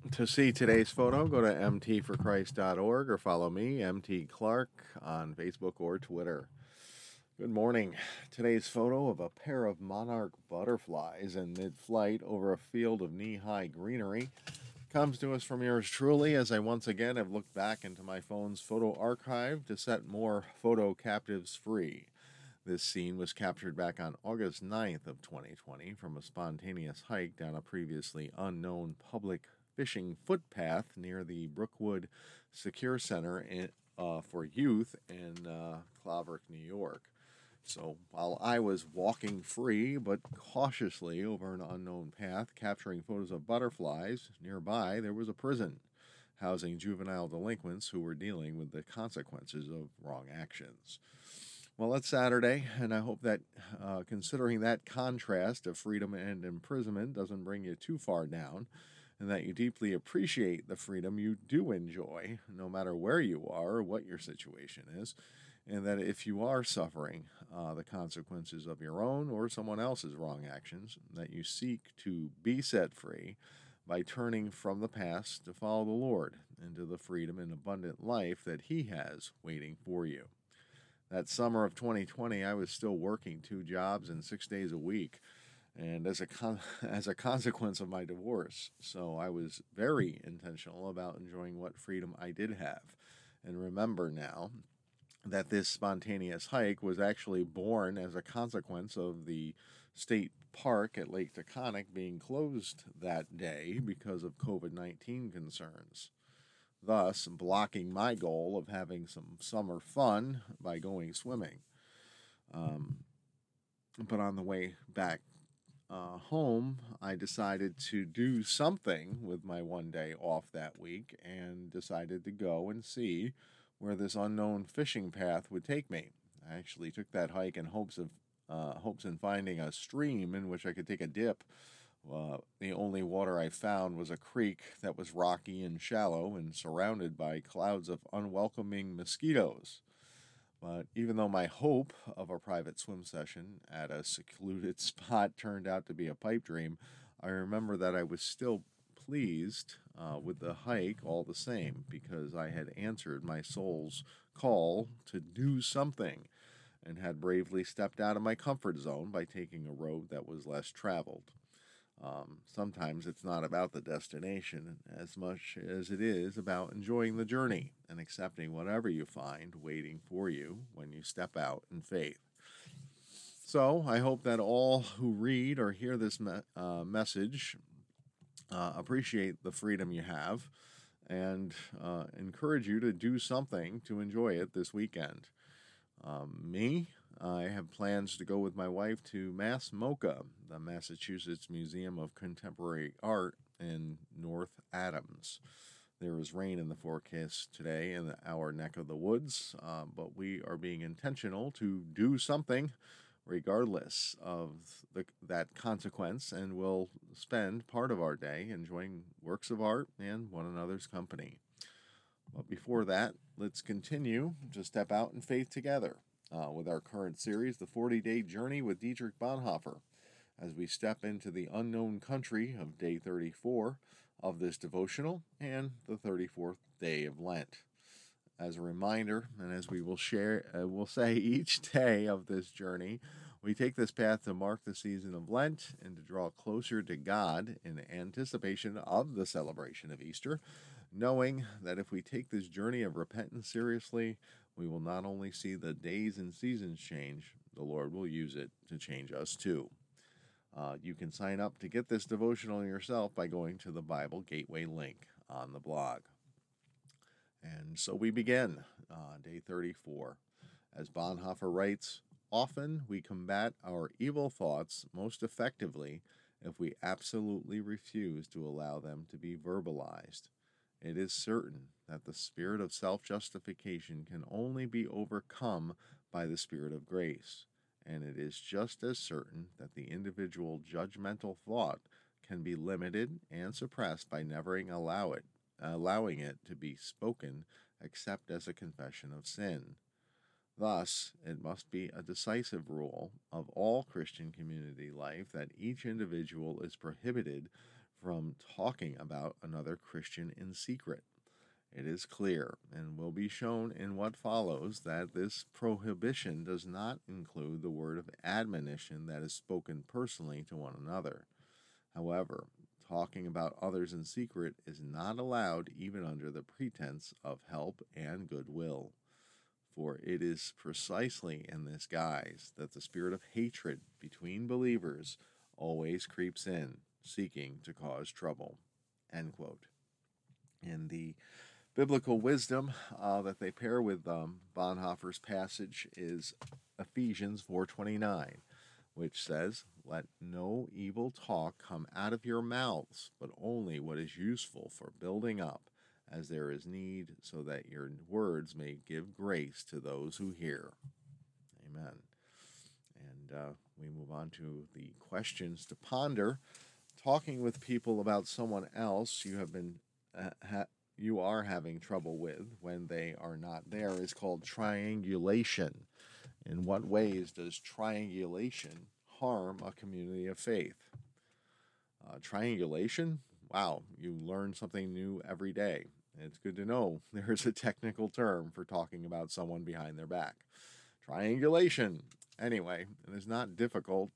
To see today's photo, go to mtforchrist.org or follow me, MT Clark, on Facebook or Twitter. Good morning. Today's photo of a pair of monarch butterflies in mid-flight over a field of knee-high greenery comes to us from yours truly, as I once again have looked back into my phone's photo archive to set more photo captives free. This scene was captured back on August 9th of 2020 from a spontaneous hike down a previously unknown public fishing footpath near the Brookwood Secure Center for Youth in Claverick, New York. So while I was walking free but cautiously over an unknown path, capturing photos of butterflies, nearby there was a prison housing juvenile delinquents who were dealing with the consequences of wrong actions. Well, it's Saturday, and I hope that considering that contrast of freedom and imprisonment doesn't bring you too far down, and that you deeply appreciate the freedom you do enjoy, no matter where you are or what your situation is, and that if you are suffering the consequences of your own or someone else's wrong actions, that you seek to be set free by turning from the past to follow the Lord into the freedom and abundant life that He has waiting for you. That summer of 2020, I was still working 2 jobs and 6 days a week, and as a consequence of my divorce. So I was very intentional about enjoying what freedom I did have. And remember now that this spontaneous hike was actually born as a consequence of the state park at Lake Taconic being closed that day because of COVID-19 concerns, thus blocking my goal of having some summer fun by going swimming. But on the way back home, I decided to do something with my one day off that week and decided to go and see where this unknown fishing path would take me. I actually took that hike in hopes in finding a stream in which I could take a dip. The only water I found was a creek that was rocky and shallow and surrounded by clouds of unwelcoming mosquitoes. But even though my hope of a private swim session at a secluded spot turned out to be a pipe dream, I remember that I was still pleased with the hike all the same, because I had answered my soul's call to do something and had bravely stepped out of my comfort zone by taking a road that was less traveled. Sometimes it's not about the destination as much as it is about enjoying the journey and accepting whatever you find waiting for you when you step out in faith. So I hope that all who read or hear this message appreciate the freedom you have and encourage you to do something to enjoy it this weekend. I have plans to go with my wife to MassMoCA, the Massachusetts Museum of Contemporary Art in North Adams. There is rain in the forecast today in our neck of the woods, but we are being intentional to do something regardless of that consequence, and we'll spend part of our day enjoying works of art and one another's company. But before that, let's continue to step out in faith together with our current series, The 40-Day Journey with Dietrich Bonhoeffer, as we step into the unknown country of day 34 of this devotional and the 34th day of Lent. As a reminder, and as we will say each day of this journey, we take this path to mark the season of Lent and to draw closer to God in anticipation of the celebration of Easter, knowing that if we take this journey of repentance seriously, we will not only see the days and seasons change, the Lord will use it to change us too. You can sign up to get this devotional yourself by going to the Bible Gateway link on the blog. And so we begin day 34. As Bonhoeffer writes, often we combat our evil thoughts most effectively if we absolutely refuse to allow them to be verbalized. It is certain that the spirit of self-justification can only be overcome by the spirit of grace, and it is just as certain that the individual judgmental thought can be limited and suppressed by never allowing it to be spoken except as a confession of sin. Thus, it must be a decisive rule of all Christian community life that each individual is prohibited from talking about another Christian in secret. It is clear, and will be shown in what follows, that this prohibition does not include the word of admonition that is spoken personally to one another. However, talking about others in secret is not allowed even under the pretense of help and goodwill. For it is precisely in this guise that the spirit of hatred between believers always creeps in, seeking to cause trouble. End quote. In the biblical wisdom that they pair with Bonhoeffer's passage is Ephesians 4:29, which says, "Let no evil talk come out of your mouths, but only what is useful for building up, as there is need, so that your words may give grace to those who hear." Amen. And we move on to the questions to ponder. Talking with people about someone else you are having trouble with when they are not there is called triangulation. In what ways does triangulation harm a community of faith? Triangulation? Wow, you learn something new every day. It's good to know there's a technical term for talking about someone behind their back. Triangulation. Anyway, it is not difficult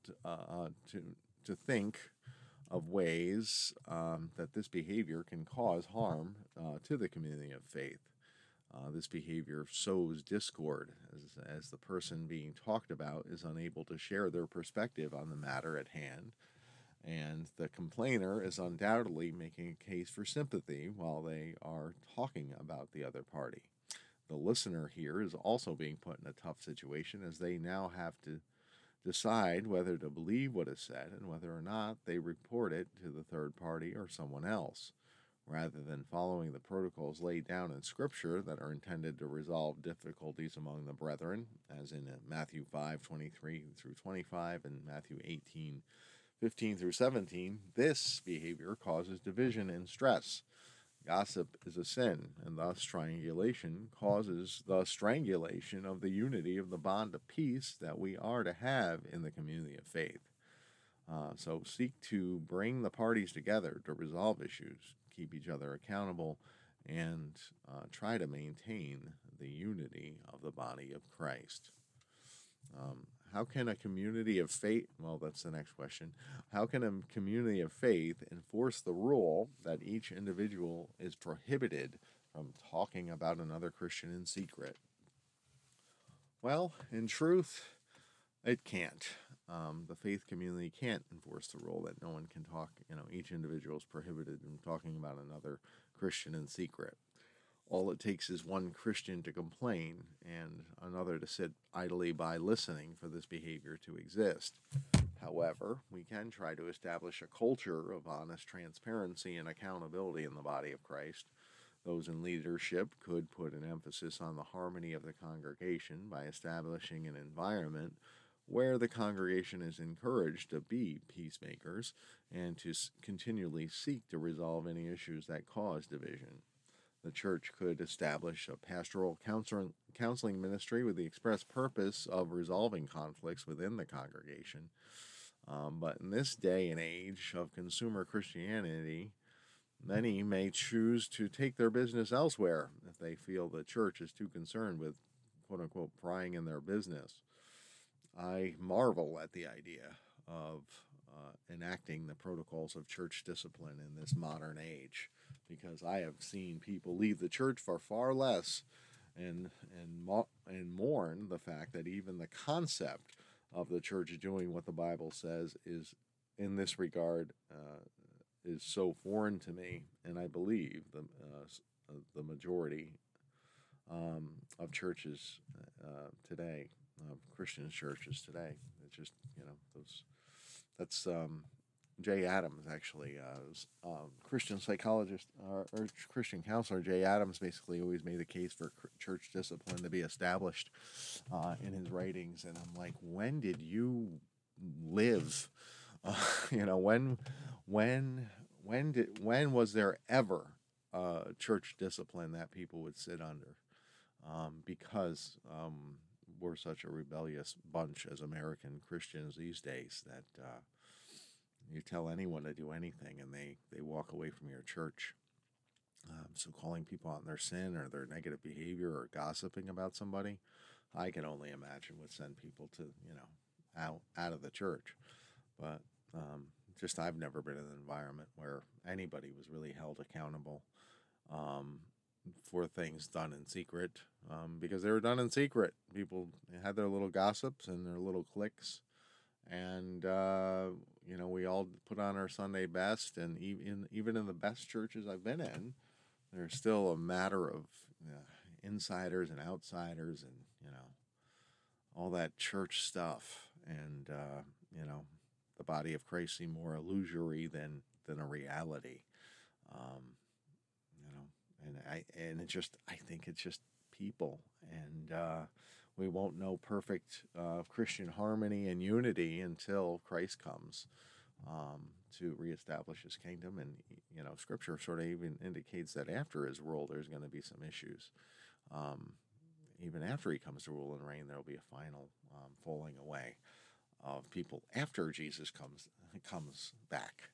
to think of ways that this behavior can cause harm to the community of faith. This behavior sows discord as the person being talked about is unable to share their perspective on the matter at hand, and the complainer is undoubtedly making a case for sympathy while they are talking about the other party. The listener here is also being put in a tough situation, as they now have to decide whether to believe what is said and whether or not they report it to the third party or someone else. Rather than following the protocols laid down in Scripture that are intended to resolve difficulties among the brethren, as in Matthew 5:23 through 25 and Matthew 18:15 through 17, this behavior causes division and stress. Gossip is a sin, and thus triangulation causes the strangulation of the unity of the bond of peace that we are to have in the community of faith. So seek to bring the parties together to resolve issues, keep each other accountable, and try to maintain the unity of the body of Christ. How can a community of faith, well, that's the next question. How can a community of faith enforce the rule that each individual is prohibited from talking about another Christian in secret? Well, in truth, it can't. The faith community can't enforce the rule that no one can talk, each individual is prohibited from talking about another Christian in secret. All it takes is one Christian to complain and another to sit idly by listening for this behavior to exist. However, we can try to establish a culture of honest transparency and accountability in the body of Christ. Those in leadership could put an emphasis on the harmony of the congregation by establishing an environment where the congregation is encouraged to be peacemakers and to continually seek to resolve any issues that cause division. The church could establish a pastoral counseling ministry with the express purpose of resolving conflicts within the congregation. But in this day and age of consumer Christianity, many may choose to take their business elsewhere if they feel the church is too concerned with, quote-unquote, prying in their business. I marvel at the idea of enacting the protocols of church discipline in this modern age, because I have seen people leave the church for far less and mourn the fact that even the concept of the church doing what the Bible says is, in this regard, is so foreign to me, and I believe the majority of churches today, of Christian churches today, it's just that's Jay Adams, actually, Christian psychologist or Christian counselor Jay Adams basically always made the case for church discipline to be established in his writings, and I'm like, when did you live? When was there ever church discipline that people would sit under? Because we're such a rebellious bunch as American Christians these days that You tell anyone to do anything, and they walk away from your church. So calling people on their sin or their negative behavior or gossiping about somebody, I can only imagine would send people to, out of the church. But just I've never been in an environment where anybody was really held accountable um, for things done in secret, because they were done in secret. People had their little gossips and their little cliques, and we all put on our Sunday best. And even in the best churches I've been in, there's still a matter of insiders and outsiders, and all that church stuff, and the body of Christ seem more illusory than a reality. Um, I think it's just people, and we won't know perfect Christian harmony and unity until Christ comes to reestablish His kingdom. And Scripture sort of even indicates that after His rule, there's going to be some issues. Even after He comes to rule and reign, there will be a final falling away of people after Jesus comes back.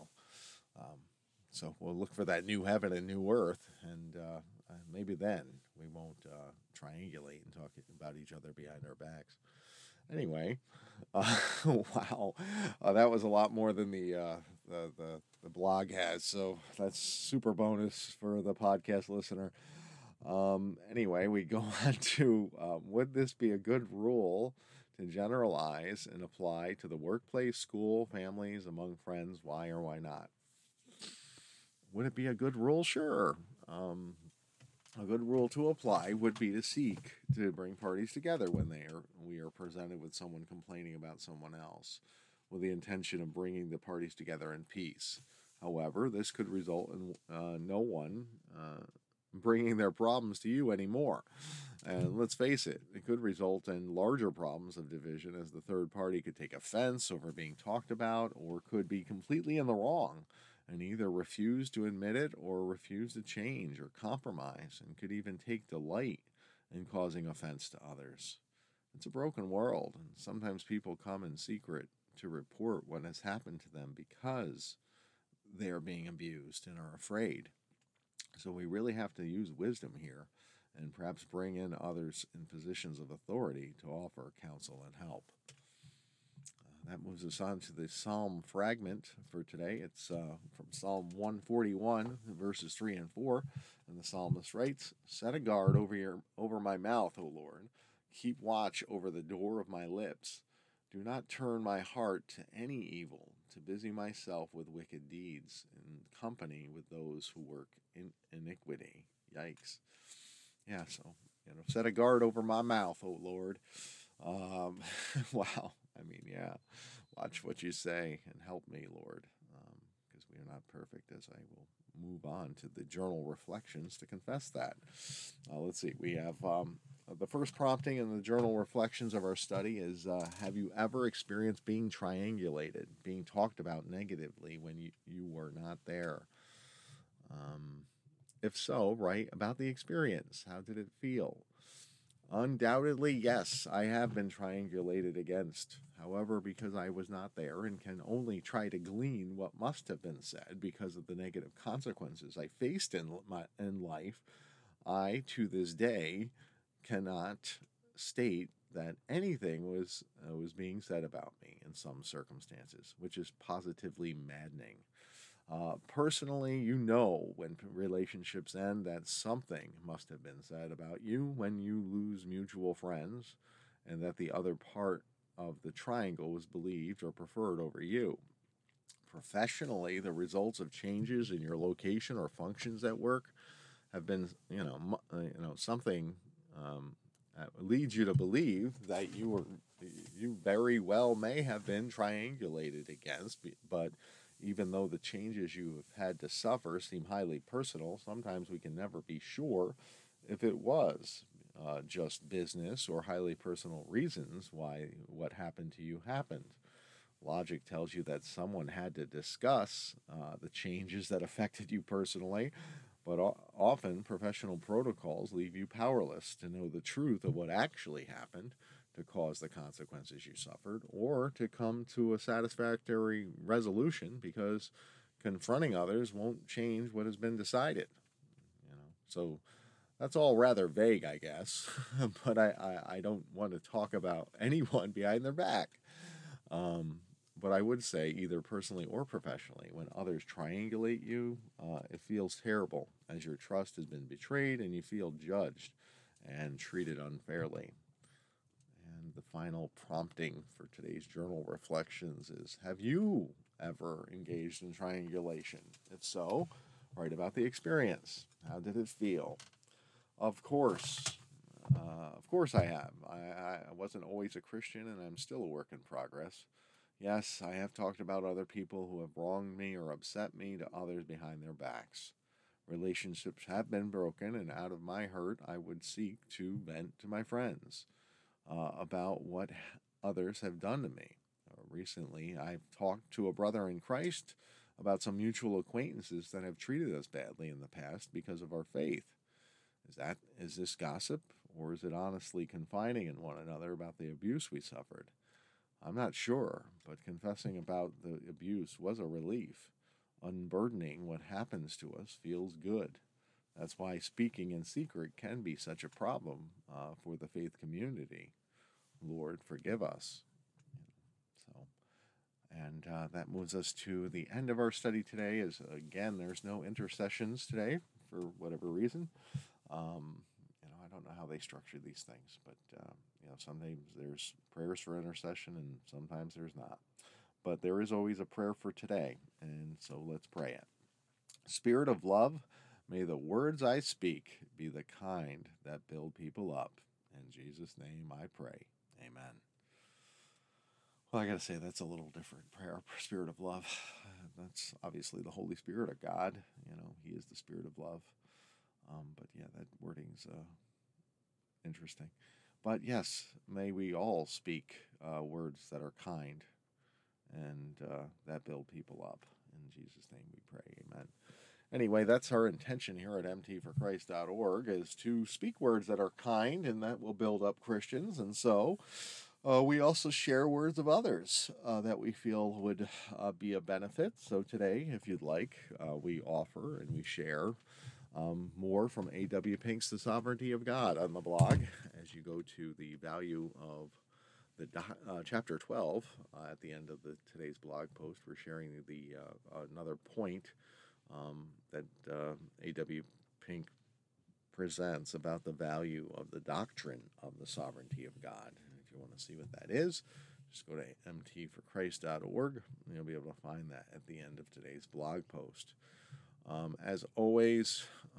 So we'll look for that new heaven and new earth, and maybe then we won't triangulate and talk about each other behind our backs. Anyway, wow, that was a lot more than the blog has. So that's super bonus for the podcast listener. Anyway, we go on to would this be a good rule to generalize and apply to the workplace, school, families, among friends? Why or why not? Would it be a good rule? Sure. A good rule to apply would be to seek to bring parties together when we are presented with someone complaining about someone else, with the intention of bringing the parties together in peace. However, this could result in no one bringing their problems to you anymore. And let's face it, it could result in larger problems of division, as the third party could take offense over being talked about, or could be completely in the wrong and either refuse to admit it or refuse to change or compromise, and could even take delight in causing offense to others. It's a broken world, and sometimes people come in secret to report what has happened to them because they are being abused and are afraid. So we really have to use wisdom here, and perhaps bring in others in positions of authority to offer counsel and help. That moves us on to the Psalm fragment for today. It's from Psalm 141, verses 3 and 4. And the psalmist writes, "Set a guard over my mouth, O Lord. Keep watch over the door of my lips. Do not turn my heart to any evil, to busy myself with wicked deeds, in company with those who work in iniquity." Yikes. Yeah, so, set a guard over my mouth, O Lord. Wow. I mean, yeah, watch what you say and help me, Lord, because we are not perfect, as I will move on to the journal reflections to confess that. Let's see. We have the first prompting in the journal reflections of our study is, have you ever experienced being triangulated, being talked about negatively when you were not there? If so, write about the experience. How did it feel? Undoubtedly, yes, I have been triangulated against. However, because I was not there and can only try to glean what must have been said because of the negative consequences I faced in life, I, to this day, cannot state that anything was being said about me in some circumstances, which is positively maddening. Personally, when relationships end, that something must have been said about you when you lose mutual friends, and that the other part of the triangle was believed or preferred over you. Professionally, the results of changes in your location or functions at work have been, something that leads you to believe that you very well may have been triangulated against, but even though the changes you have had to suffer seem highly personal, sometimes we can never be sure if it was just business or highly personal reasons why what happened to you happened. Logic tells you that someone had to discuss the changes that affected you personally, but often professional protocols leave you powerless to know the truth of what actually happened to cause the consequences you suffered, or to come to a satisfactory resolution, because confronting others won't change what has been decided. So that's all rather vague, I guess. But I don't want to talk about anyone behind their back. But I would say, either personally or professionally, when others triangulate you, it feels terrible, as your trust has been betrayed and you feel judged and treated unfairly. And the final prompting for today's journal reflections is, have you ever engaged in triangulation? If so, write about the experience. How did it feel? Of course I have. I wasn't always a Christian, and I'm still a work in progress. Yes, I have talked about other people who have wronged me or upset me to others behind their backs. Relationships have been broken, and out of my hurt, I would seek to vent to my friends about what others have done to me. Recently, I've talked to a brother in Christ about some mutual acquaintances that have treated us badly in the past because of our faith. Is this gossip, or is it honestly confiding in one another about the abuse we suffered? I'm not sure, but confessing about the abuse was a relief. Unburdening what happens to us feels good. That's why speaking in secret can be such a problem for the faith community. Lord, forgive us. And that moves us to the end of our study today. As again, there's no intercessions today for whatever reason. I don't know how they structure these things, but sometimes there's prayers for intercession and sometimes there's not. But there is always a prayer for today, and so let's pray it. Spirit of love, may the words I speak be the kind that build people up. In Jesus' name I pray. Amen. Well, I got to say, that's a little different prayer. Spirit of love. That's obviously the Holy Spirit of God. He is the Spirit of love. But yeah, that wording's interesting. But yes, may we all speak words that are kind and that build people up. In Jesus' name we pray. Amen. Anyway, that's our intention here at mtforchrist.org, is to speak words that are kind and that will build up Christians. And so we also share words of others that we feel would be a benefit. So today, if you'd like, we offer and we share more from A.W. Pink's The Sovereignty of God on the blog. As you go to the value of the chapter 12 at the end of today's blog post, we're sharing another point that A.W. Pink presents about the value of the doctrine of the sovereignty of God. If you want to see what that is, just go to mtforchrist.org, and you'll be able to find that at the end of today's blog post. As always,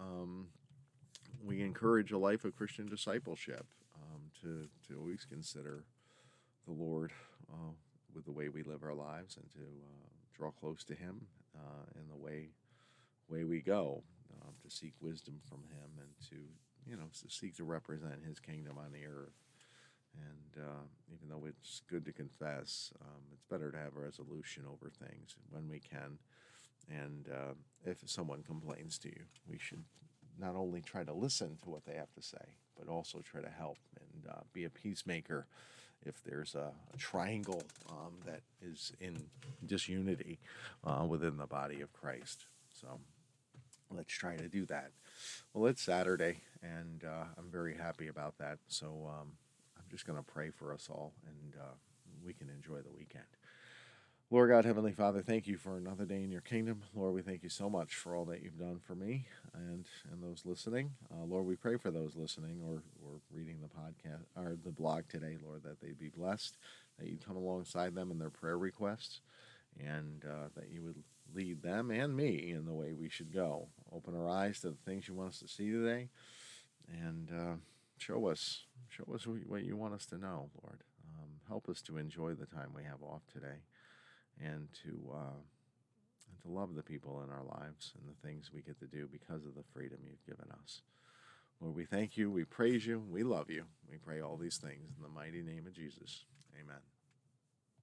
we encourage a life of Christian discipleship, to always consider the Lord with the way we live our lives, and to draw close to Him in the way we go, to seek wisdom from Him, and to seek to represent His kingdom on the earth. And even though it's good to confess, it's better to have a resolution over things when we can. And if someone complains to you, we should not only try to listen to what they have to say, but also try to help and be a peacemaker if there's a triangle that is in disunity within the body of Christ. So let's try to do that. Well, it's Saturday, and I'm very happy about that. So I'm just going to pray for us all, and we can enjoy the weekend. Lord God, Heavenly Father, thank you for another day in your kingdom. Lord, we thank you so much for all that you've done for me and those listening. Lord, we pray for those listening or reading the podcast or the blog today, Lord, that they be blessed, that you come alongside them in their prayer requests, and that you would lead them and me in the way we should go. Open our eyes to the things you want us to see today, and show us what you want us to know, Lord. Help us to enjoy the time we have off today, and to love the people in our lives and the things we get to do because of the freedom you've given us. Lord, we thank you, we praise you, we love you. We pray all these things in the mighty name of Jesus. Amen.